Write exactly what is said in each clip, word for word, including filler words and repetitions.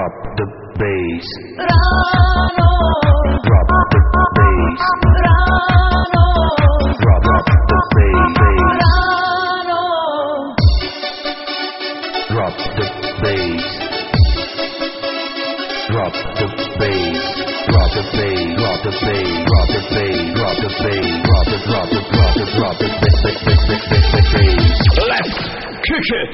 Drop the bass. Rano, Drop the bass. rano, Drop, drop the bass. rano, Drop the bass. Drop the bass. Drop the bass. Drop the bass. Drop the bass. Drop the bass. Drop the drop the drop the drop the bass bass bass bass bass bass. Let's kick it.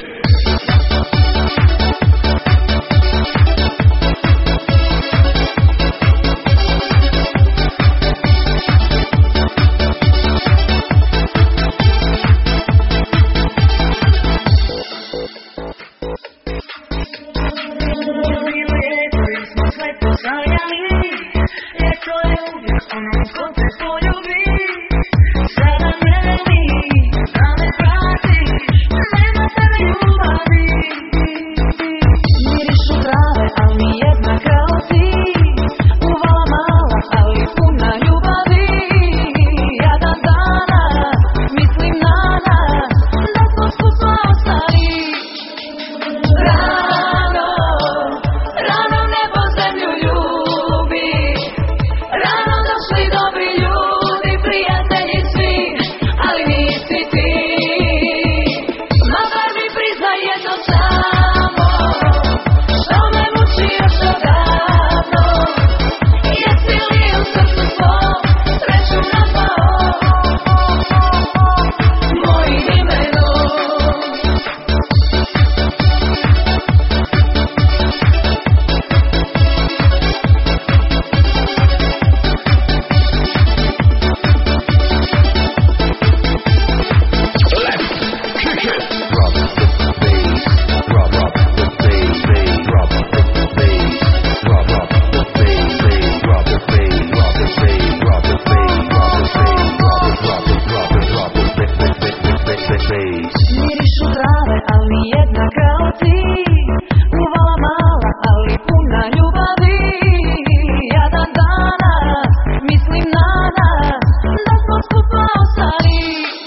Mirišu trave, al nijedna kao ti. Uvala mala, ali puna ljubavi. Ja dan danas mislim na nas, da smo skupa ostali.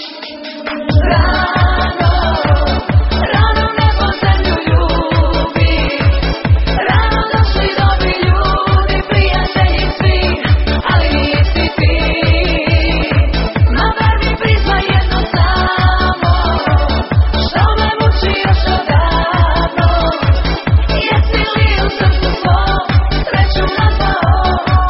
Rano, rano nebo zemlju ljubi. Rano došli dobri ljudi, prijatelji svi, ali nisi ti. Ma bar mi priznaj jedno samo, što me muči još odavno. Jesi li u srcu svom sreću nazvao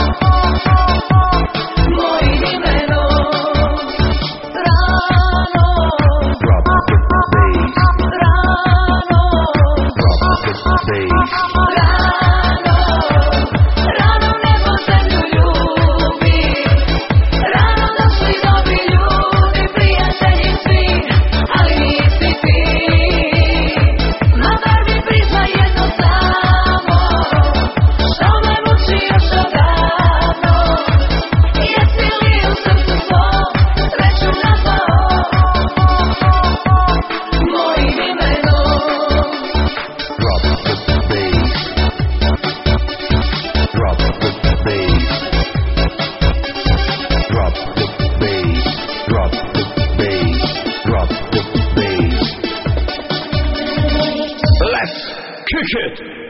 mojim imenom? Rano, Drop the bass. rano, Drop the bass. rano, rano nebo zemlju ljubi. Rano došli dobri ljudi, prijatelji svi, ali nisi ti. Ma bar mi priznaj jedno samo, što me muči još odavno. Jesi li u srcu svom sreću nazvao mojim imenom? Drop the bass. Drop the bass. Drop the bass. Drop the bass. Drop the bass. Let's kick it.